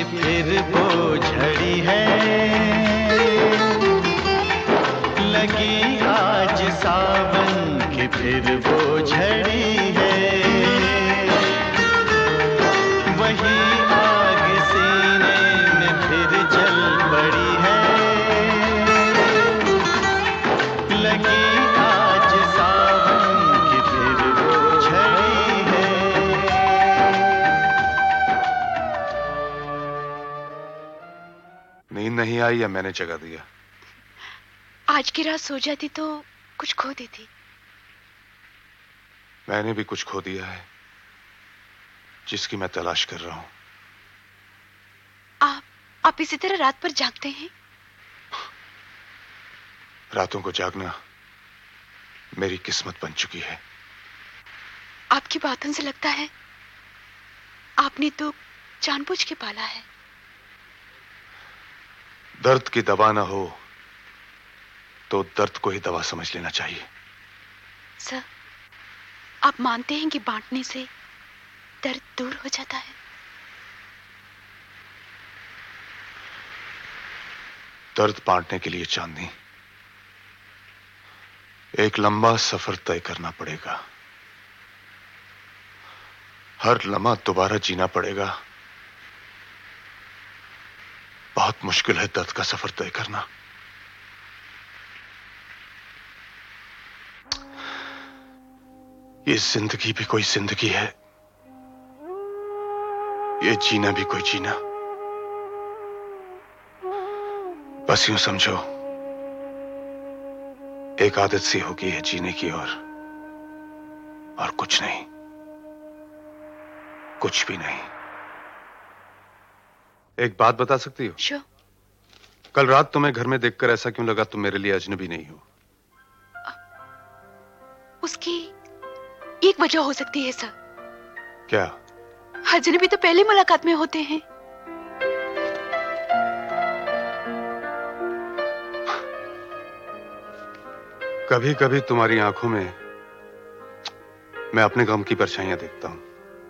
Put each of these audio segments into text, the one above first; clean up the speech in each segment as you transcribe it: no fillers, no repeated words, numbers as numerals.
फिर वो झड़ी है, लगी आज सावन की फिर वो झड़ी है, वही आग सीने में फिर जल पड़ी है, लगी आज सावन की फिर वो झड़ी है। नींद नहीं आई या मैंने जगा दिया? आज की रात सो जाती तो कुछ खो देती। मैंने भी कुछ खो दिया है जिसकी मैं तलाश कर रहा हूं। आप इसी तरह रात पर जागते हैं? रातों को जागना मेरी किस्मत बन चुकी है। आपकी बातों से लगता है आपने तो जानबूझ के पाला है। दर्द की दवा ना हो तो दर्द को ही दवा समझ लेना चाहिए। सर, आप मानते हैं कि बांटने से दर्द दूर हो जाता है? दर्द बांटने के लिए चांदनी एक लंबा सफर तय करना पड़ेगा। हर लम्हा दोबारा जीना पड़ेगा। बहुत मुश्किल है दर्द का सफर तय करना। ये जिंदगी भी कोई जिंदगी है, ये जीना भी कोई जीना। बस यूं समझो एक आदत सी होगी है जीने की और कुछ नहीं, कुछ भी नहीं। एक बात बता सकती हो? Sure. कल रात तुम्हें घर में देखकर ऐसा क्यों लगा तुम मेरे लिए अजनबी नहीं हो? उसकी एक वजह हो सकती है सर। क्या? अजनबी तो पहली मुलाकात में होते हैं। कभी कभी तुम्हारी आंखों में मैं अपने गम की परछाइयां देखता हूं।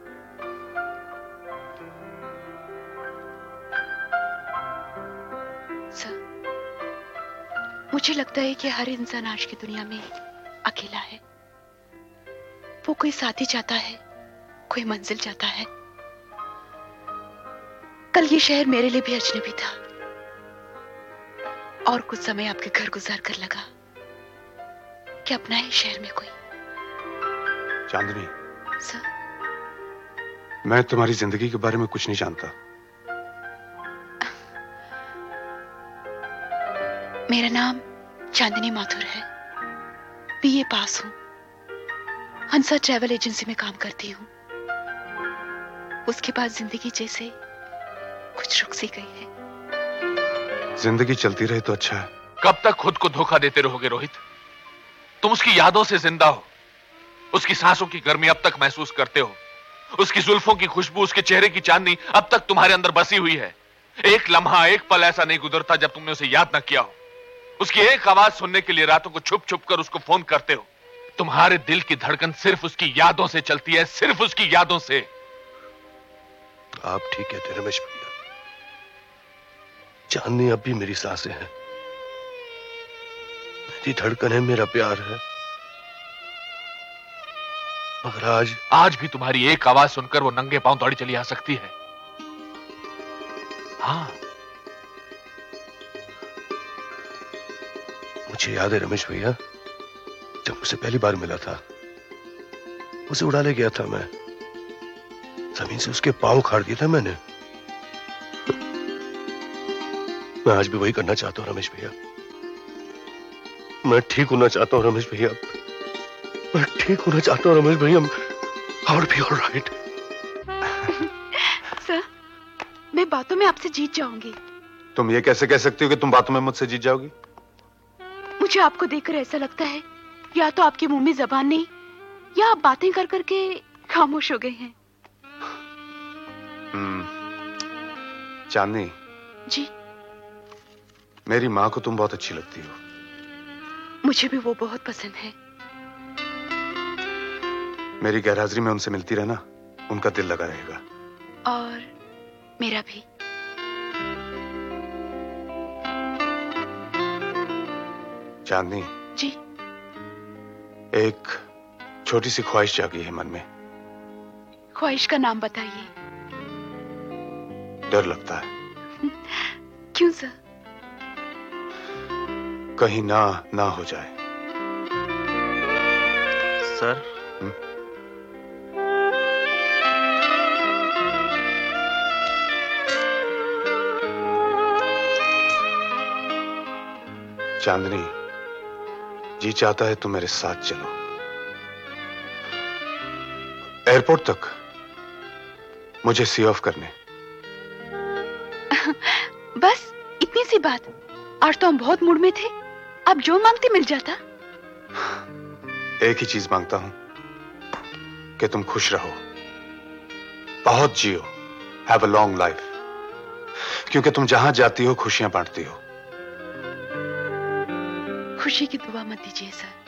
सर, मुझे लगता है कि हर इंसान आज की दुनिया में अकेला है। वो कोई साथी चाहता है, कोई मंजिल चाहता है। कल ये शहर मेरे लिए भी अजनबी था और कुछ समय आपके घर गुजार कर लगा कि अपना ही शहर में कोई। चांदनी, सर, मैं तुम्हारी जिंदगी के बारे में कुछ नहीं जानता। मेरा नाम चांदनी माथुर है। बीए पास हूं। हंसा ट्रैवल एजेंसी में काम करती हूं। उसके बाद जिंदगी जैसे कुछ रुक सी गई है। जिंदगी चलती रहे तो अच्छा है। कब तक खुद को धोखा देते रहोगे रोहित? तुम उसकी यादों से जिंदा हो। उसकी सांसों की गर्मी अब तक महसूस करते हो। उसकी जुल्फों की खुशबू, उसके चेहरे की चांदनी अब तक तुम्हारे अंदर बसी हुई है। एक लम्हा, एक पल ऐसा नहीं गुजरता जब तुमने उसे याद ना किया हो। उसकी एक आवाज सुनने के लिए रातों को छुप छुप कर उसको फोन करते हो। तुम्हारे दिल की धड़कन सिर्फ उसकी यादों से चलती है, सिर्फ उसकी यादों से। आप ठीक कहते रमेश भैया। चांदनी अब भी मेरी सांसें हैं, मेरी धड़कन है, मेरा प्यार है। मगर आज भी तुम्हारी एक आवाज सुनकर वो नंगे पांव दौड़ी चली आ सकती है। हाँ, मुझे याद है रमेश भैया, जब उसे पहली बार मिला था, उसे उड़ा ले गया था मैं। जमीन से उसके पांव उखाड़ दिए थे मैंने। मैं आज भी वही करना चाहता हूं रमेश भैया। मैं ठीक होना चाहता हूं रमेश भैया। मैं ठीक होना चाहता हूं रमेश भैया। I will be all right. Sir, मैं बातों में आपसे जीत जाऊंगी। तुम ये कैसे कह सकती हो कि तुम बातों में मुझसे जीत जाओगी? मुझे आपको देखकर ऐसा लगता है या तो आपके मुंह में जबान नहीं, या आप बातें कर करके खामोश हो गए हैं। चांदनी जी, मेरी माँ को तुम बहुत अच्छी लगती हो। मुझे भी वो बहुत पसंद है। मेरी गैरहाजिरी में उनसे मिलती रहना, उनका दिल लगा रहेगा। और मेरा भी। चांदनी, जी। एक छोटी सी ख्वाहिश जागी है मन में। ख्वाहिश का नाम बताइए। डर लगता है। क्यों सर? कहीं ना हो जाए। सर, चांदनी, जी चाहता है तुम मेरे साथ चलो, एयरपोर्ट तक मुझे सी ऑफ करने। बस इतनी सी बात। आज तो हम बहुत मूड में थे, आप जो मांगते मिल जाता। एक ही चीज मांगता हूं कि तुम खुश रहो, बहुत जियो, हैव अ लॉन्ग लाइफ, क्योंकि तुम जहां जाती हो खुशियां बांटती हो। खुशी की दुआ मत दीजिए सर,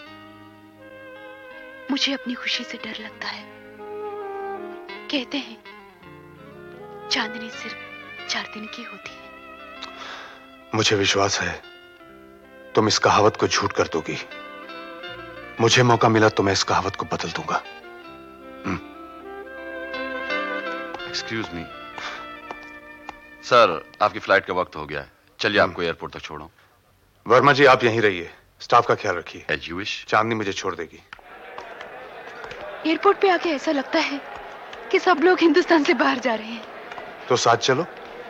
मुझे अपनी खुशी से डर लगता है। कहते हैं चांदनी सिर्फ 4 दिन की होती है। मुझे विश्वास है तुम इस कहावत को झूठ कर दोगी। मुझे मौका मिला तो मैं इस कहावत को बदल दूंगा। एक्सक्यूज मी सर, आपकी फ्लाइट का वक्त हो गया है। चलिए आपको एयरपोर्ट तक छोड़ो। वर्मा जी, आप यहीं रहिए, स्टाफ का ख्याल रखिए। As you wish. चांदनी मुझे छोड़ देगी। एयरपोर्ट पे आके ऐसा लगता है कि सब लोग हिंदुस्तान से बाहर जा रहे हैं। तो साथ चलो।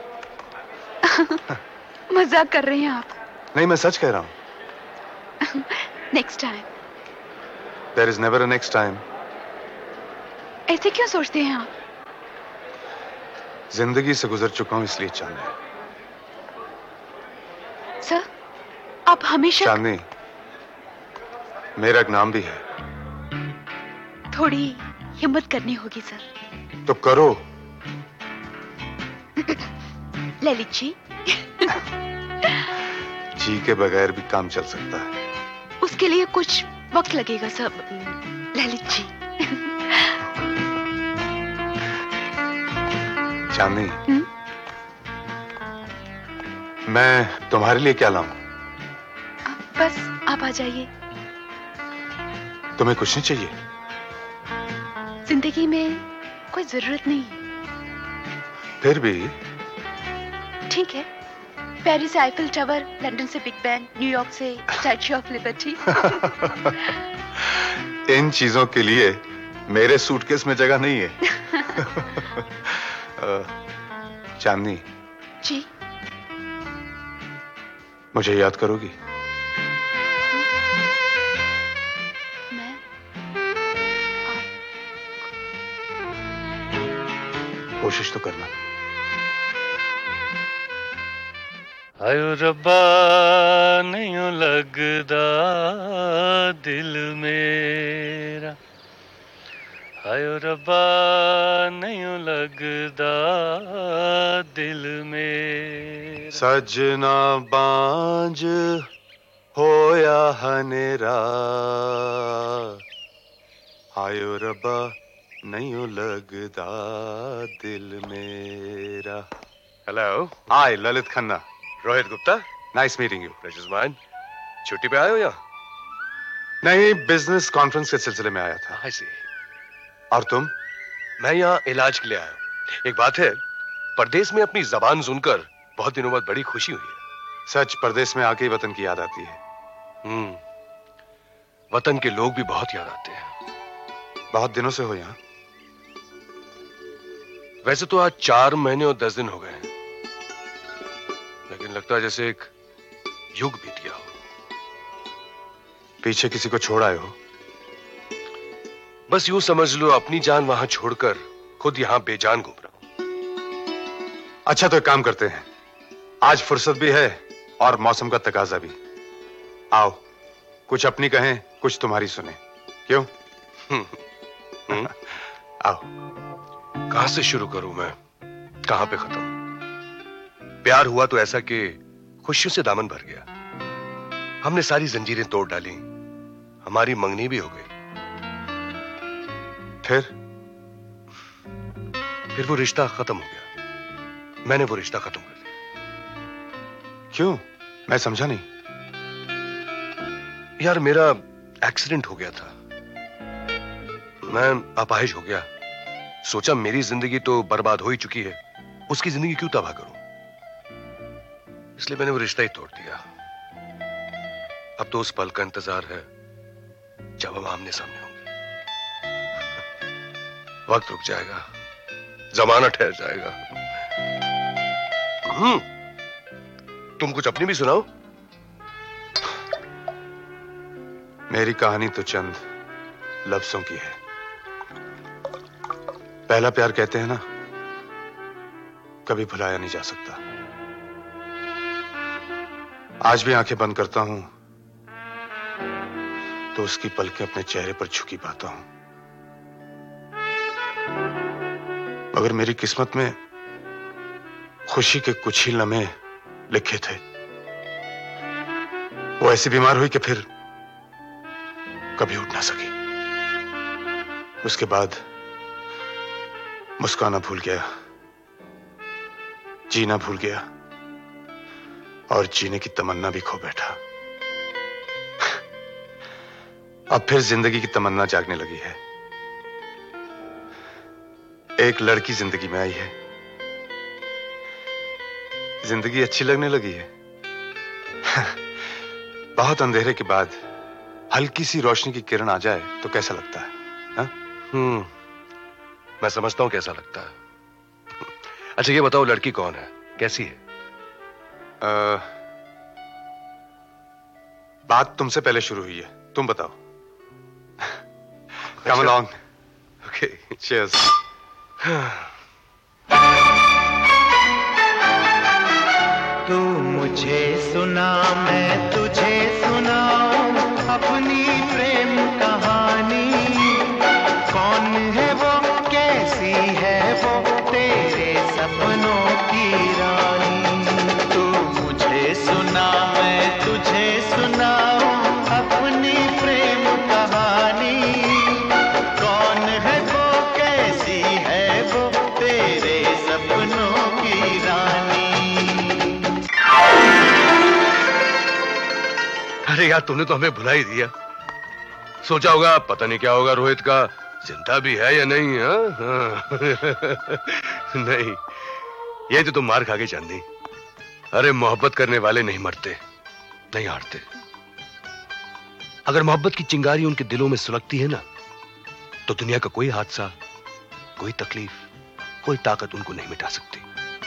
मजाक कर रहे हैं आप? नहीं, मैं सच कह रहा हूं। Next time. There is never a next time. ऐसे क्यों सोचते हैं आप? जिंदगी से गुजर चुका हूं इसलिए चांदनी। सर, आप हमेशा। चांदनी, मेरा एक नाम भी है। थोड़ी हिम्मत करनी होगी सर। तो करो। ललित जी। जी के बगैर भी काम चल सकता है। उसके लिए कुछ वक्त लगेगा सर, ललित जी। चांदनी, मैं तुम्हारे लिए क्या लाऊं? बस आप आ जाइए। तुम्हें कुछ नहीं चाहिए? जिंदगी में कोई जरूरत नहीं है। फिर भी ठीक है, पेरिस से आईफिल टावर, लंदन से बिग बैन, न्यूयॉर्क से स्टैच्यू ऑफ लिबर्टी। इन चीजों के लिए मेरे सूटकेस में जगह नहीं है। चांदनी जी। मुझे याद करोगी? मैं कोशिश तो करना। आयो रब्बा नहीं लगदा दिल मेरा, आयो रब्बा नहीं लगदा दिल मेरा। सजना बांझ होया हनेरा, आयो रब्बा नहीं लगदा दिल मेरा। Hello. Hi, Lalit Khanna. Rohit Gupta. Nice meeting you. Pleasure mine. छुट्टी पे आए हो या? नहीं, बिजनेस कॉन्फ्रेंस के सिलसिले में आया था। आई सी। और तुम? मैं यहाँ इलाज के लिए आया हूँ। एक बात है, परदेश में अपनी जबान सुनकर बहुत दिनों बाद बड़ी खुशी हुई है। सच, परदेश में आके ही वतन की याद आती है। वतन के लोग भी बहुत याद आते हैं। बहुत दिनों से हो यहाँ? वैसे तो आज 4 महीने और 10 दिन हो गए हैं, लेकिन लगता है जैसे एक युग बीत गया हो। पीछे किसी को छोड़ आए हो? बस यूं समझ लो, अपनी जान वहां छोड़कर खुद यहां बेजान घूम रहा हूं। अच्छा, तो एक काम करते हैं, आज फुर्सत भी है और मौसम का तकाजा भी। आओ, कुछ अपनी कहें, कुछ तुम्हारी सुने। क्यों? आओ। कहां से शुरू करूं मैं, कहां पे खत्म? प्यार हुआ तो ऐसा कि खुशियों से दामन भर गया। हमने सारी जंजीरें तोड़ डाली, हमारी मंगनी भी हो गई। फिर वो रिश्ता खत्म हो गया। मैंने वो रिश्ता खत्म कर दिया। क्यों? मैं समझा नहीं। यार मेरा एक्सीडेंट हो गया था, मैं अपाहिज हो गया। सोचा मेरी जिंदगी तो बर्बाद हो ही चुकी है, उसकी जिंदगी क्यों तबाह करूं, इसलिए मैंने वो रिश्ता ही तोड़ दिया। अब तो उस पल का इंतजार है जब हम आमने सामने होंगे। वक्त रुक जाएगा, जमाना ठहर जाएगा। तुम कुछ अपनी भी सुनाओ। मेरी कहानी तो चंद लफ्जों की है। पहला प्यार कहते हैं ना, कभी भुलाया नहीं जा सकता। आज भी आंखें बंद करता हूं तो उसकी पलकें अपने चेहरे पर झुकी पाता हूं। मगर मेरी किस्मत में खुशी के कुछ ही लम्हे लिखे थे। वो ऐसी बीमार हुई कि फिर कभी उठ ना सकी। उसके बाद मुस्काना भूल गया, जीना भूल गया और जीने की तमन्ना भी खो बैठा। अब फिर जिंदगी की तमन्ना जागने लगी है। एक लड़की जिंदगी में आई है, जिंदगी अच्छी लगने लगी है। बहुत अंधेरे के बाद हल्की सी रोशनी की किरण आ जाए तो कैसा लगता है, हा? मैं समझता हूं कैसा लगता है। अच्छा ये बताओ, लड़की कौन है, कैसी है? बात तुमसे पहले शुरू हुई है, तुम बताओ। Come along. Okay. Cheers. तू मुझे सुना, मैं तुझे सुनाऊं अपनी प्रेम कहानी। कौन है वो, कैसी है वो, तेरे सपनों की रानी। तू मुझे सुना, मैं तुझे सुनाऊं अपनी प्रेम कहानी। कौन है वो, कैसी है वो, तेरे सपनों की रानी। अरे यार तुमने तो हमें भुला ही दिया। सोचा होगा पता नहीं क्या होगा रोहित का, जिंदा भी है या नहीं। हाँ? नहीं, ये तो तुम मार खा गई चांदी। अरे मोहब्बत करने वाले नहीं मरते, नहीं हारते। अगर मोहब्बत की चिंगारी उनके दिलों में सुलगती है ना, तो दुनिया का कोई हादसा, कोई तकलीफ, कोई ताकत उनको नहीं मिटा सकती।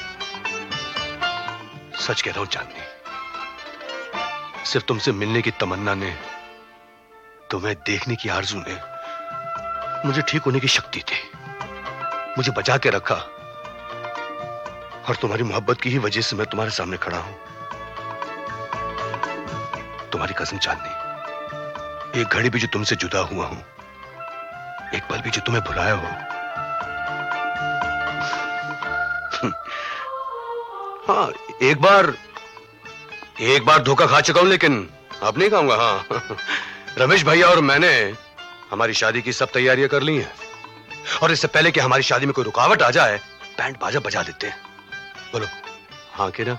सच कह रहा हूं चांदनी, सिर्फ तुमसे मिलने की तमन्ना ने, तुम्हें देखने की आरज़ू ने मुझे ठीक होने की शक्ति दी, मुझे बचा के रखा। और तुम्हारी मोहब्बत की ही वजह से मैं तुम्हारे सामने खड़ा हूं। तुम्हारी कसम चांदनी, एक घड़ी भी जो तुमसे जुदा हुआ हूं, एक पल भी जो तुम्हें भुलाया हो, हाँ एक बार धोखा खा चुका हूं, लेकिन अब नहीं खाऊंगा। हाँ रमेश भैया और मैंने हमारी शादी की सब तैयारियां कर ली हैं, और इससे पहले कि हमारी शादी में कोई रुकावट आ जाए, बैंड बाजा बजा देते हैं। बोलो हाँ कि ना?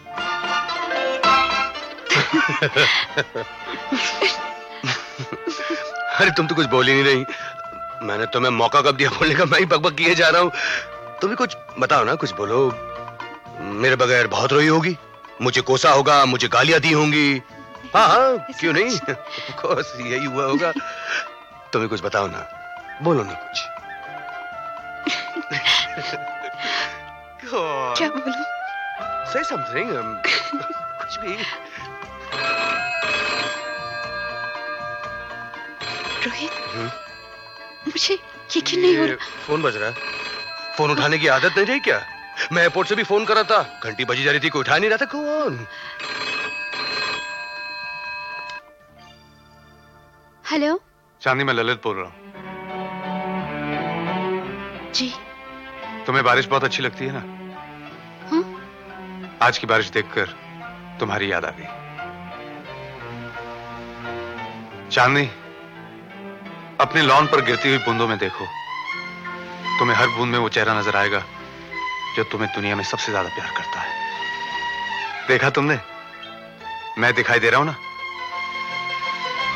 अरे तुम तो कुछ बोल ही नहीं रही। मैंने तुम्हें मौका कब दिया बोलने का? मैं ही बकबक किए जा रहा हूं। तुम भी कुछ बताओ ना, कुछ बोलो। मेरे बगैर बहुत रोई होगी, मुझे कोसा होगा, मुझे गालियां दी होंगी। हाँ क्यों नहीं, ऑफ कोर्स यही हुआ होगा। तुम भी कुछ बताओ ना, बोलो ना कुछ। क्या बोलूं? Say something. कुछ भी। रोहित, मुझे यकीन नहीं हो रहा। फोन बज रहा है। फोन उठाने की आदत नहीं रही क्या? मैं एयरपोर्ट से भी फोन कर रहा था, घंटी बजी जा रही थी, कोई उठा नहीं रहा था। कौन? हेलो चांदी, मैं ललित बोल रहा हूं। जी। तुम्हें बारिश बहुत अच्छी लगती है ना? हाँ? आज की बारिश देखकर तुम्हारी याद आ गई। चांदनी, अपने लॉन पर गिरती हुई बूंदों में देखो, तुम्हें हर बूंद में वो चेहरा नजर आएगा जो तुम्हें दुनिया में सबसे ज्यादा प्यार करता है। देखा तुमने? मैं दिखाई दे रहा हूं ना?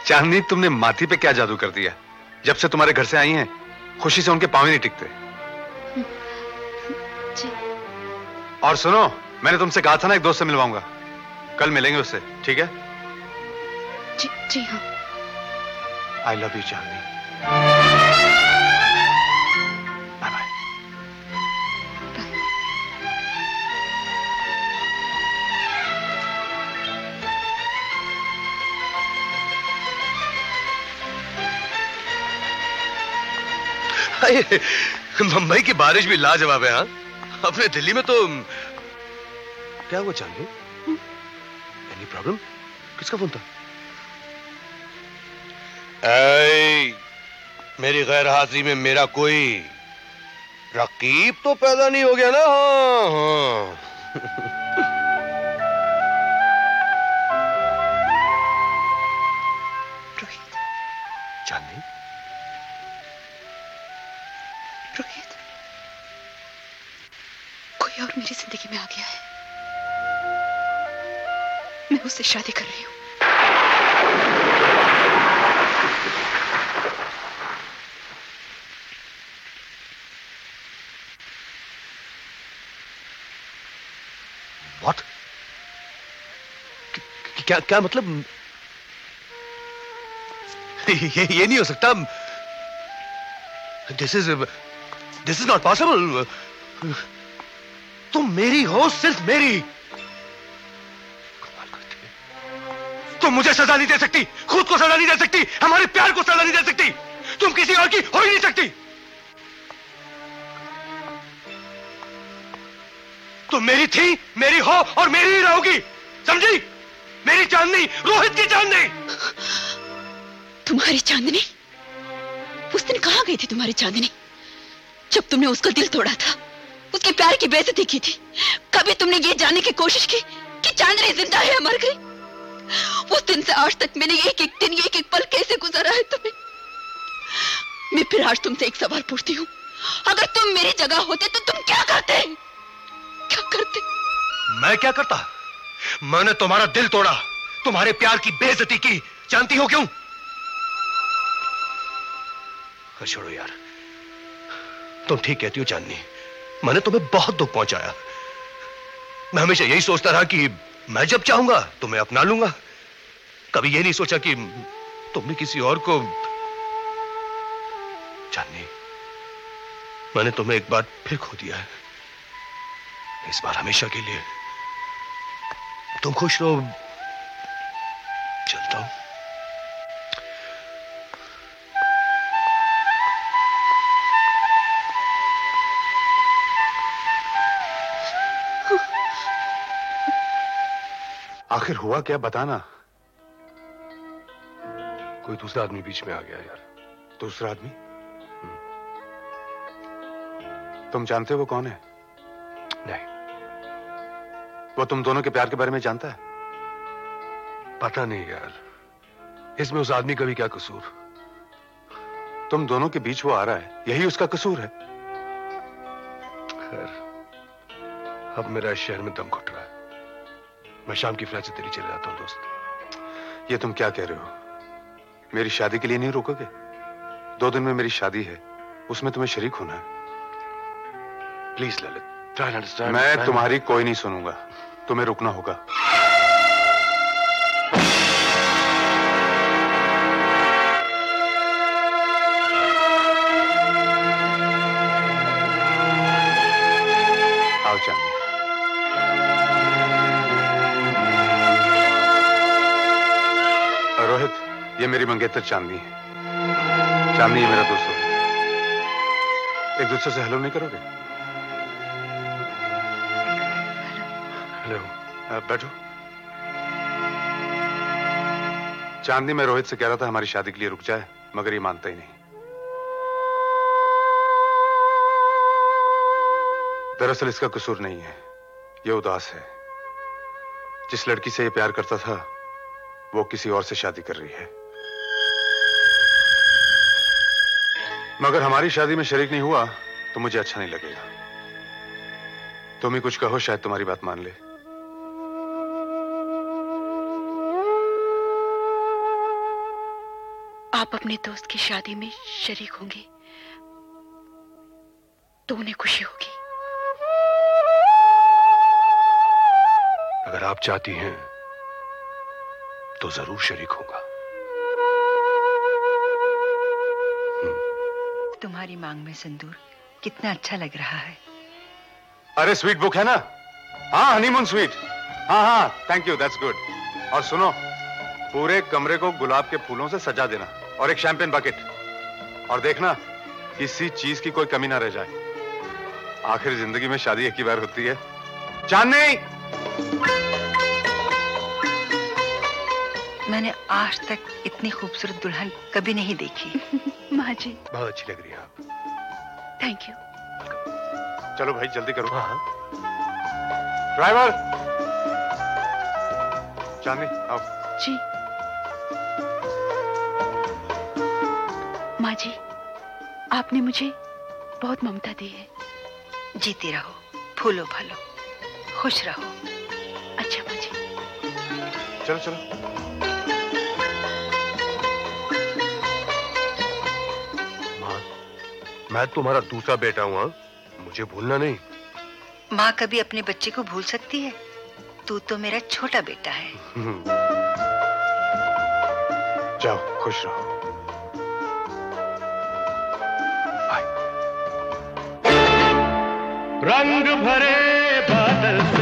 चांदनी, तुमने माथी पे क्या जादू कर दिया? जब से तुम्हारे घर से आई हैं, खुशी से उनके पांव ही नहीं टिकते। जी। और सुनो, मैंने तुमसे कहा था ना एक दोस्त से मिलवाऊंगा, कल मिलेंगे उससे, ठीक है? जी जी हाँ। I love you Chandni. Bye bye. Mumbai की बारिश भी लाजवाब है। हाँ, अपने दिल्ली में तो क्या हुआ चांदनी? Any problem? किसका फोन था? मेरी गैर हाजिरी में मेरा कोई रकीब तो पैदा नहीं हो गया ना? हाँ। रोहित। चांदनी, रोहित, कोई और मेरी जिंदगी में आ गया है। मैं उससे शादी कर रही हूँ। What? क्या क्या मतलब? ये नहीं हो सकता। This is not possible. तुम मेरी हो, सिर्फ मेरी। कमाल करती है। तुम मुझे सजा नहीं दे सकती, खुद को सजा नहीं दे सकती, हमारे प्यार को सजा नहीं दे सकती। तुम किसी और की हो ही नहीं सकती। तुम मेरी थी, मेरी हो और मेरी ही रहोगी, समझी? मेरी चांदनी, रोहित की चांदनी। तुम्हारी चांदनी? उस दिन कहां गई थी तुम्हारी चांदनी, जब तुमने उसका दिल तोड़ा था, उसके प्यार की बेइज्जती की थी? कभी तुमने ये जानने की कोशिश की कि चांदनी जिंदा है या मर गई? उस दिन से आज तक मैंने एक एक दिन, एक एक पल कैसे गुजारा है तुम्हें। मैं फिर आज तुमसे एक सवाल पूछती हूँ, अगर तुम मेरी जगह होते तो तुम क्या करते? क्या करते? मैं क्या करता? मैंने तुम्हारा दिल तोड़ा, तुम्हारे प्यार की बेइज्जती की। जानती हो क्यों? छोड़ो यार, तुम ठीक कहती हो चांदनी, मैंने तुम्हें बहुत दुख पहुंचाया। मैं हमेशा यही सोचता रहा कि मैं जब चाहूंगा तुम्हें अपना लूंगा। कभी ये नहीं सोचा कि तुमने किसी और को। चांदनी, मैंने तुम्हें एक बार फिर खो दिया है, इस बार हमेशा के लिए। तुम खुश रहो, चलता हूं। आखिर हुआ क्या, बताना। कोई दूसरा आदमी बीच में आ गया यार। दूसरा आदमी? तुम जानते हो वो कौन है? नहीं। वो तुम दोनों के प्यार के बारे में जानता है? पता नहीं यार, इसमें उस आदमी का भी क्या कसूर? तुम दोनों के बीच वो आ रहा है, यही उसका कसूर है। खैर, अब मेरा इस शहर में दम घुट रहा है। मैं शाम की फ्लाइट से दिल्ली चले जाता हूं दोस्त। ये तुम क्या कह रहे हो? मेरी शादी के लिए नहीं रोकोगे? 2 दिन में मेरी शादी है, उसमें तुम्हें शरीक होना है। Please Lalit, try to understand. मैं तुम्हारी कोई नहीं सुनूंगा, तुम्हें रुकना होगा। आओ चांदनी। रोहित, ये मेरी मंगेतर चांदनी है। चांदनी, ये मेरा दोस्त है। एक दूसरे से हेलो नहीं करोगे? हेलो। बैठो। चांदनी, मैं रोहित से कह रहा था हमारी शादी के लिए रुक जाए, मगर ये मानता ही नहीं। दरअसल इसका कसूर नहीं है, ये उदास है। जिस लड़की से ये प्यार करता था, वो किसी और से शादी कर रही है। मगर हमारी शादी में शरीक नहीं हुआ तो मुझे अच्छा नहीं लगेगा। तुम ही कुछ कहो, शायद तुम्हारी बात मान ले। रोहित, आप अपने दोस्त की शादी में शरीक होंगे तो उन्हें खुशी होगी। अगर आप चाहती हैं तो जरूर शरीक होगा। तुम्हारी मांग में सिंदूर कितना अच्छा लग रहा है। अरे स्वीट बुक है ना? हाँ, हनीमून स्वीट। हाँ हाँ, थैंक यू, दैट्स गुड। और सुनो, पूरे कमरे को गुलाब के फूलों से सजा देना और एक शैंपेन बकेट। और देखना किसी चीज की कोई कमी ना रह जाए। आखिर जिंदगी में शादी एक ही बार होती है। चांदनी! मैंने आज तक इतनी खूबसूरत दुल्हन कभी नहीं देखी। माँ जी, बहुत अच्छी लग रही है आप। Thank you. चलो भाई, जल्दी करो। हाँ हाँ। ड्राइवर! चांदनी आओ। जी। माँ जी, आपने मुझे बहुत ममता दी है। जीती रहो, फूलो फलो, खुश रहो। अच्छा माँ जी। चलो चलो। माँ, मैं तुम्हारा दूसरा बेटा हूँ, हाँ? मुझे भूलना नहीं। माँ कभी अपने बच्चे को भूल सकती है? तू तो मेरा छोटा बेटा है। जाओ, खुश रहो। रंग भरे बादल